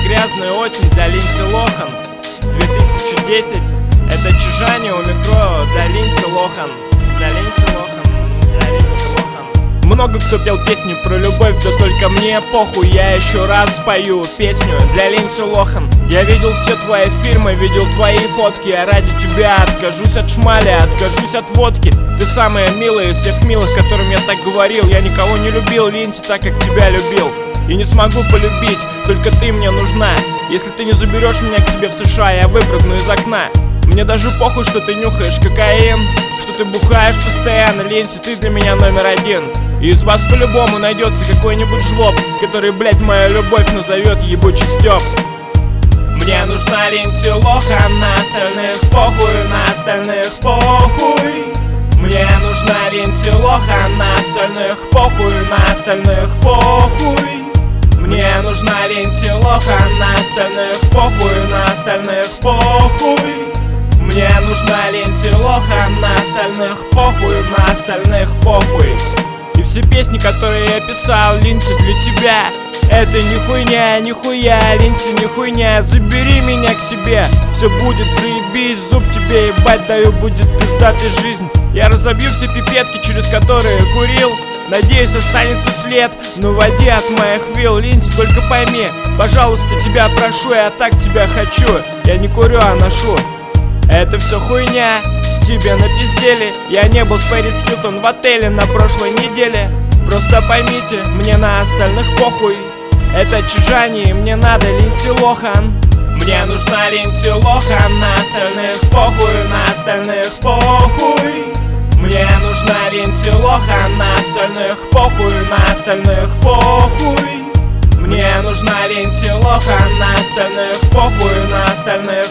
грязная осень для Линдси Лохан. 2010 это Чижани у микро для Линдси Лохан. Для Линдси Лохан, для Линдси Лохан. Много кто пел песню про любовь, да только мне похуй. Я еще раз спою песню для Линдси Лохан. Я видел все твои фильмы, видел твои фотки. Я ради тебя откажусь от шмаля, откажусь от водки. Ты самая милая из всех милых, которым я так говорил. Я никого не любил, Линдси, так как тебя любил. И не смогу полюбить, только ты мне нужна. Если ты не заберешь меня к себе в США, я выпрыгну из окна. Мне даже похуй, что ты нюхаешь кокаин, что ты бухаешь постоянно, Линдси, ты для меня номер один. И из вас по-любому найдется какой-нибудь жлоб, который, блять, мою любовь назовет ебучий стёб. Мне нужна Линдси Лохан, на остальных похуй, на остальных похуй. Мне нужна Линдси Лохан, на остальных похуй, на остальных похуй. Мне нужна Линдси Лохан, на остальных похуй, на остальных похуй. Мне нужна Линдси Лохан, на остальных похуй, на остальных похуй. И все песни, которые я писал, Линдси, для тебя, это не хуйня, нихуя, Линдси, не хуйня. Забери меня к себе, все будет заебись, зуб тебе ебать даю, будет пиздатая жизнь. Я разобью все пипетки, через которые курил. Надеюсь, останется след, но води от моих вил. Линдси, только пойми, пожалуйста, тебя прошу, я так тебя хочу. Я не курю, а ношу. Это все хуйня, тебе напиздели. Я не был с Пэрис Хилтон в отеле на прошлой неделе. Просто поймите, мне на остальных похуй. Это Чижани, и мне надо Линдси Лохан. Мне нужна Линдси Лохан, на остальных похуй, на остальных похуй. Мне нужна Линдси Лохан, на остальных похуй, на остальных похуй. Мне нужна Линдси Лохан, на остальных похуй, на остальных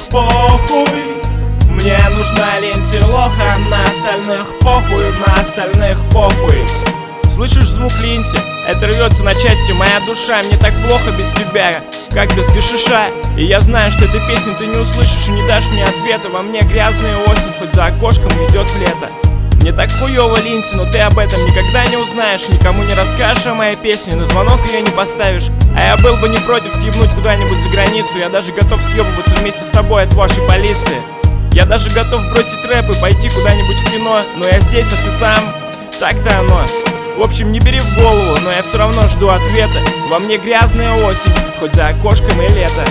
похуй. Мне нужна Линдси Лохан, на остальных похуй, на остальных похуй. Слышишь звук, Линдси? Это рвется на части моя душа. Мне так плохо без тебя, как без гашиша. И я знаю, что этой песни ты не услышишь и не дашь мне ответа. Во мне грязная осень, хоть за окошком идет лето. Мне так хуёво, Линдси, но ты об этом никогда не узнаешь. Никому не расскажешь о моей песне, на звонок ее не поставишь. А я был бы не против съебнуть куда-нибудь за границу. Я даже готов съебываться вместе с тобой от вашей полиции. Я даже готов бросить рэп и пойти куда-нибудь в кино. Но я здесь, а ты там, так-то оно. В общем, не бери в голову, но я все равно жду ответа. Во мне грязная осень, хоть за окошком и лето.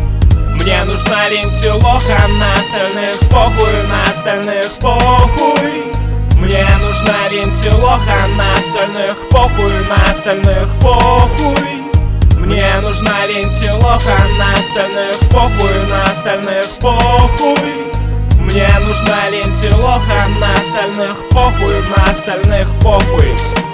Мне нужна Линдси Лохан, на остальных похуй, на остальных похуй. Мне нужна Линдси Лохан, на остальных похуй, на остальных похуй. Мне нужна Линдси Лохан, на остальных похуй, на остальных похуй. Мне нужна Линдси Лохан, на остальных похуй, на остальных похуй.